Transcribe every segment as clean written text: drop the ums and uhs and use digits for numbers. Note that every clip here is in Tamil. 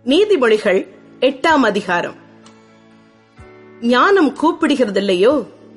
நீதிமொழிகள் 8ஆம் அதிகாரம். ஞானம் கூப்பிடுகிறதில்லையோ,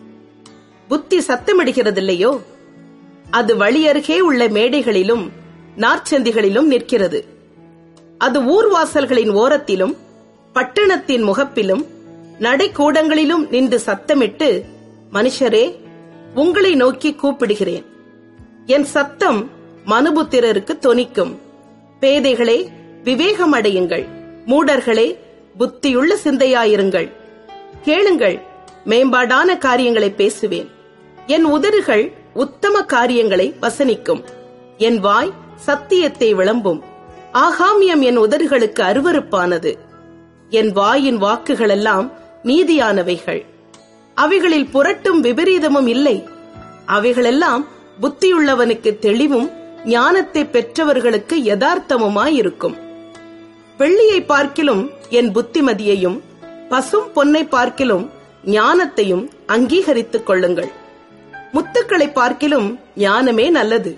புத்தி சத்தமிடுகிறதில்லையோ, அது வழியருகே உள்ள மேடைகளிலும் நாற்சந்திகளிலும் நிற்கிறது. அது ஊர்வாசல்களின் ஓரத்திலும் பட்டணத்தின் முகப்பிலும் நடைக்கூடங்களிலும் நின்று சத்தமிட்டு, மனுஷரே, உங்களை நோக்கி கூப்பிடுகிறேன். என் சத்தம் மனுபுத்திரருக்கு தொனிக்கும். பேதைகளே, விவேகம் அடையுங்கள். மூடர்களே, புத்தியுள்ள சிந்தையாயிருங்கள். கேளுங்கள், மேம்பாடான காரியங்களை பேசுவேன். என் உதடுகள் உத்தம காரியங்களை வசனிக்கும். என் வாய் சத்தியத்தை விளம்பும். ஆகாமியம் என் உதடுகளுக்கு அருவருப்பானது. என் வாயின் வாக்குகளெல்லாம் நீதியானவைகள். அவைகளில் புரட்டும் விபரீதமும் இல்லை. அவைகளெல்லாம் புத்தியுள்ளவனுக்கு தெளிவும் ஞானத்தை பெற்றவர்களுக்கு யதார்த்தமுமாயிருக்கும். வெள்ளியை பார்க்கிலும் என் புத்திமதியையும் பசும் பொன்னை பார்க்கிலும் ஞானத்தையும் அங்கீகரித்துக் கொள்ளுங்கள். முத்துக்களை பார்க்கிலும் ஞானமே நல்லது.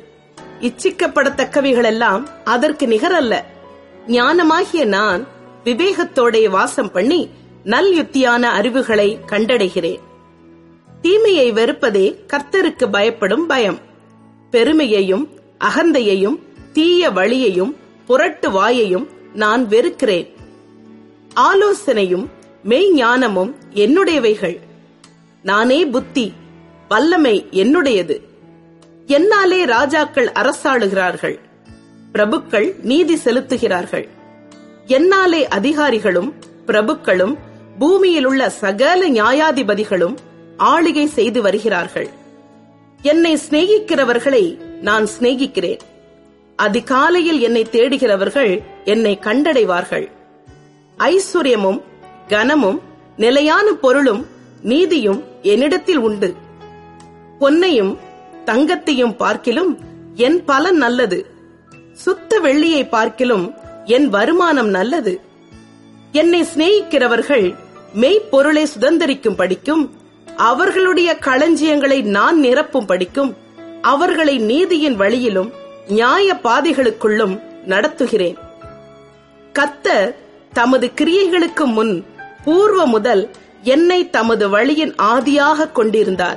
இச்சிக்கப்படத்தக்கவைகளெல்லாம் அதற்கு நிகரல்ல. ஞானமாகிய நான் விவேகத்தோட வாசம் பண்ணி நல் யுத்தியான அறிவுகளை கண்டடைகிறேன். தீமையை வெறுப்பதே கர்த்தருக்கு பயப்படும் பயம். பெருமையையும் அகந்தையையும் தீய வழியையும் புரட்டு வாயையும் நான் வெறுக்கிறேன். ஆலோசனையும் மெய்ஞானமும் என்னுடையவைகள். நானே புத்தி, வல்லமை என்னுடையது. என்னாலே ராஜாக்கள் அரசாளுகிறார்கள், பிரபுக்கள் நீதி செலுத்துகிறார்கள். என்னாலே அதிகாரிகளும் பிரபுக்களும் பூமியில் உள்ள சகல நியாயாதிபதிகளும் ஆளுகை செய்து வருகிறார்கள். என்னை சிநேகிக்கிறவர்களை நான் சிநேகிக்கிறேன். அதிகாலையில் என்னை தேடுகிறவர்கள் என்னை கண்டடைவார்கள். ஐஸ்வர்யமும் கனமும் நிலையான பொருளும் நீதியும் என்னிடத்தில் உண்டு. பொன்னையும் தங்கத்தையும் பார்க்கிலும் என் பலன் நல்லது. சுத்த வெள்ளியை பார்க்கிலும் என் வருமானம் நல்லது. என்னை சிநேகிக்கிறவர்கள் மெய்ப்பொருளை சுதந்தரிக்கும் படிக்கும், அவர்களுடைய களஞ்சியங்களை நான் நிரப்பும் படிக்கும், அவர்களை நீதியின் வழியிலும் நியாய பாதைகளுக்குள்ளும் நடத்துகிறேன். கர்த்தர் தமது கிரியைகளுக்கு முன் பூர்வ முதல் என்னை தமது வழியின் ஆதியாக கொண்டிருந்தார்.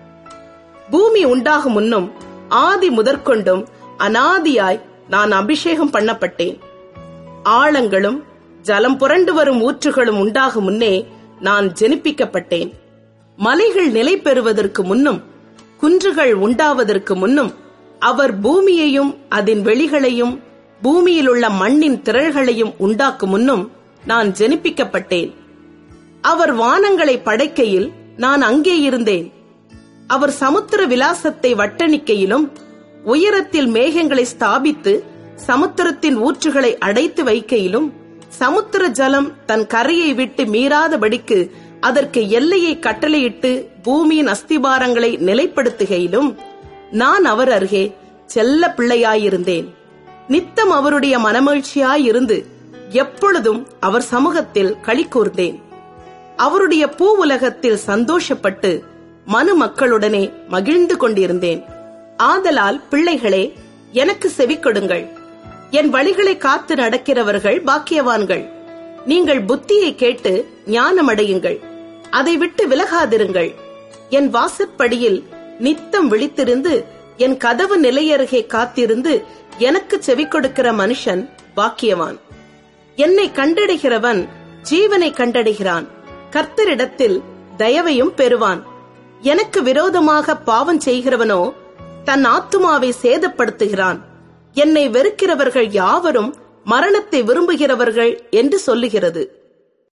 பூமி உண்டாகும் முன்னும் ஆதி முதற்கொண்டும் அனாதியாய் நான் அபிஷேகம் பண்ணப்பட்டேன். ஆழங்களும் ஜலம் புரண்டு வரும் ஊற்றுகளும் உண்டாகும் முன்னே நான் ஜெனிப்பிக்கப்பட்டேன். மலைகள் நிலை பெறுவதற்கு முன்னும் குன்றுகள் உண்டாவதற்கு முன்னும் அவர் பூமியையும் அதன் வெளிகளையும் பூமியிலுள்ள மண்ணின் திரள்களையும் உண்டாக்கும் முன்னும் நான் ஜெனிப்பிக்கப்பட்டேன். அவர் வானங்களை படைக்கையில் நான் அங்கே இருந்தேன். அவர் சமுத்திர விலாசத்தை வட்டணிக்கையிலும் உயரத்தில் மேகங்களை ஸ்தாபித்து சமுத்திரத்தின் ஊற்றுகளை அடைத்து வைக்கையிலும் சமுத்திர ஜலம் தன் கரையை விட்டு மீறாதபடிக்கு அதற்கு எல்லையை கட்டளையிட்டு பூமியின் அஸ்திபாரங்களை நிலைப்படுத்துகையிலும் நான் அவர் அருகே செல்ல பிள்ளையாயிருந்தேன். நித்தம் அவருடைய மனமகிழ்ச்சியாயிருந்து எப்பொழுதும் அவர் சமூகத்தில் களி கூர்ந்தேன். அவருடைய பூ உலகத்தில் சந்தோஷப்பட்டு மனு மக்களுடனே மகிழ்ந்து கொண்டிருந்தேன். ஆதலால் பிள்ளைகளே, எனக்கு செவி கொடுங்கள். என் வழிகளை காத்து நடக்கிறவர்கள் பாக்கியவான்கள். நீங்கள் புத்தியை கேட்டு ஞானமடையுங்கள். அதை விட்டு விலகாதிருங்கள். என் வாசற்படியில் நித்தம் விழித்திருந்து என் கதவு நிலையருகே காத்திருந்து எனக்கு செவி கொடுக்கிற மனுஷன் பாக்கியவான். என்னை கண்டடைகிறவன் ஜீவனை கண்டடைகிறான். கர்த்தரிடத்தில் தயவையும் பெறுவான். எனக்கு விரோதமாக பாவம் செய்கிறவனோ தன் ஆத்துமாவை சேதப்படுத்துகிறான். என்னை வெறுக்கிறவர்கள் யாவரும் மரணத்தை விரும்புகிறவர்கள் என்று சொல்லுகிறது.